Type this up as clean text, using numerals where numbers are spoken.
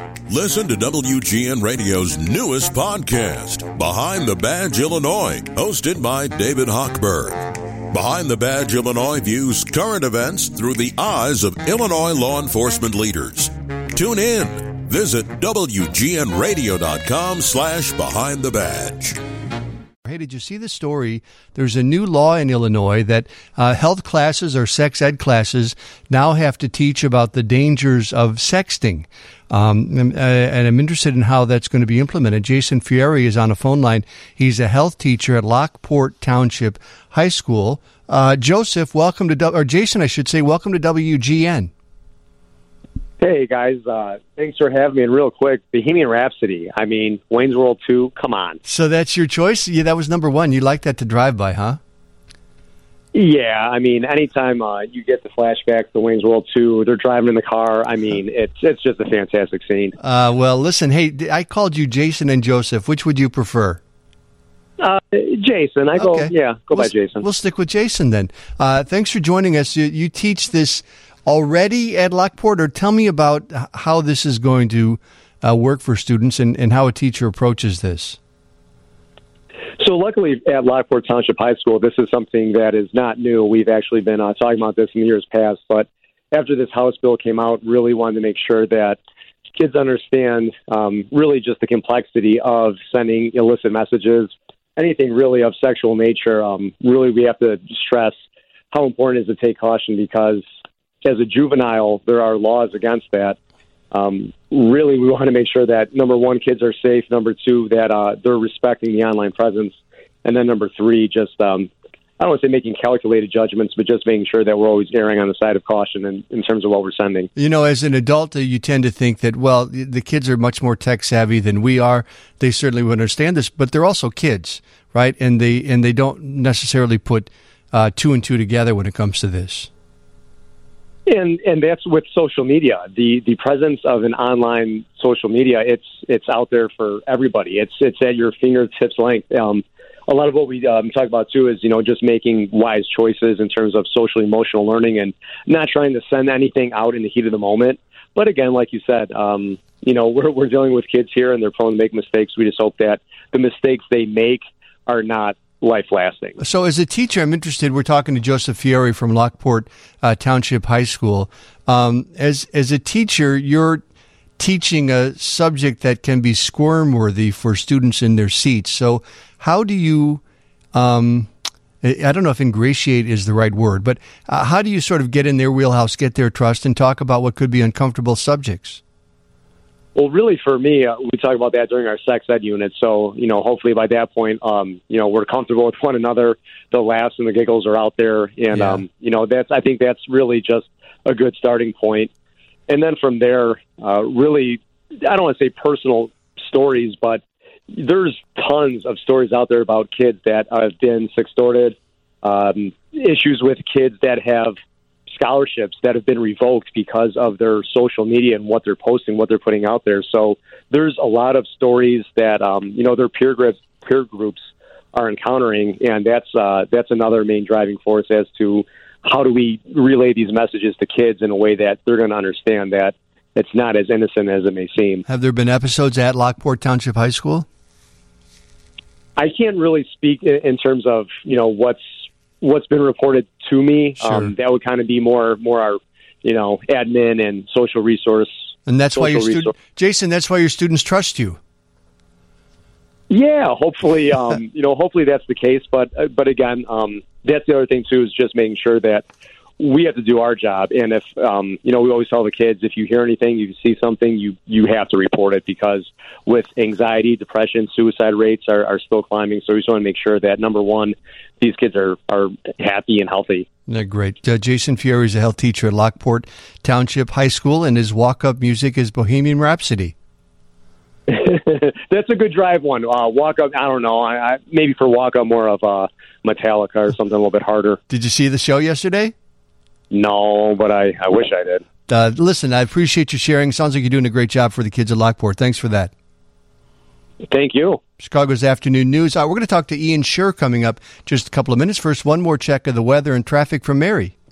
Listen to WGN Radio's newest podcast, Behind the Badge Illinois, hosted by David Hochberg. Behind the Badge Illinois views current events through the eyes of Illinois law enforcement leaders. Tune in. Visit WGNRadio.com/Behind the Badge. Hey, did you see the story? There's a new law in Illinois that health classes or sex ed classes now have to teach about the dangers of sexting. And I'm interested in how that's going to be implemented. Jason Fieri is on a phone line. He's a health teacher at Lockport Township High School. Joseph, welcome to, or Jason, I should say, welcome to WGN. Hey, guys. Thanks for having me. And real quick, Bohemian Rhapsody. I mean, Wayne's World 2, come on. So that's your choice? Yeah, that was number one. You like that to drive by, huh? Yeah, I mean, anytime you get the flashback to Wayne's World 2, they're driving in the car. I mean, it's just a fantastic scene. Well, listen, hey, I called you Jason and Joseph. Which would you prefer? Jason. Go by Jason. We'll stick with Jason then. Thanks for joining us. You teach this already at Lockport, or tell me about how this is going to work for students and how a teacher approaches this. So luckily at Lockport Township High School, this is something that is not new. We've actually been talking about this in years past, but after this House bill came out, really wanted to make sure that kids understand really just the complexity of sending illicit messages, anything really of sexual nature. Really, we have to stress how important it is to take caution because as a juvenile, there are laws against that. Really, we want to make sure that, number one, kids are safe. Number two, that they're respecting the online presence. And then number three, just, I don't want to say making calculated judgments, but just making sure that we're always erring on the side of caution in terms of what we're sending. You know, as an adult, you tend to think that, well, the kids are much more tech savvy than we are. They certainly would understand this, but they're also kids, right? And they don't necessarily put two and two together when it comes to this. And that's with social media. The presence of an online social media, it's out there for everybody. It's at your fingertips length. A lot of what we talk about too is just making wise choices in terms of social emotional learning and not trying to send anything out in the heat of the moment. But again, like you said, we're dealing with kids here and they're prone to make mistakes. We just hope that the mistakes they make are not life-lasting. So as a teacher, I'm interested, we're talking to Joseph Fieri from Lockport Township High School. As a teacher, you're teaching a subject that can be squirm-worthy for students in their seats. So how do you, I don't know if ingratiate is the right word, but how do you sort of get in their wheelhouse, get their trust, and talk about what could be uncomfortable subjects? Well, really, for me, we talk about that during our sex ed unit. So, hopefully by that point, we're comfortable with one another. The laughs and the giggles are out there. And, I think that's really just a good starting point. And then from there, really, I don't want to say personal stories, but there's tons of stories out there about kids that have been sextorted, issues with kids that have scholarships that have been revoked because of their social media and what they're posting, what they're putting out there. So there's a lot of stories that their peer groups are encountering, and that's another main driving force as to how do we relay these messages to kids in a way that they're going to understand that it's not as innocent as it may seem. Have there been episodes at Lockport Township High School? I can't really speak in terms of what's been reported to me. Sure. That would kind of be more our, admin and social resource. And that's why Jason, that's why your students trust you. Yeah, hopefully, hopefully that's the case. But again, that's the other thing too, is just making sure that we have to do our job. And if, we always tell the kids, if you hear anything, you see something, you have to report it, because with anxiety, depression, suicide rates are still climbing. So we just want to make sure that, number one, these kids are happy and healthy. Great. Jason Fieri is a health teacher at Lockport Township High School, and his walk-up music is Bohemian Rhapsody. That's a good drive one. Walk-up, I don't know. Maybe for walk-up, more of Metallica or something a little bit harder. Did you see the show yesterday? No, but I wish I did. Listen, I appreciate you sharing. Sounds like you're doing a great job for the kids at Lockport. Thanks for that. Thank you. Chicago's Afternoon News. We're going to talk to Ian Scher coming up just a couple of minutes. First, one more check of the weather and traffic from Mary.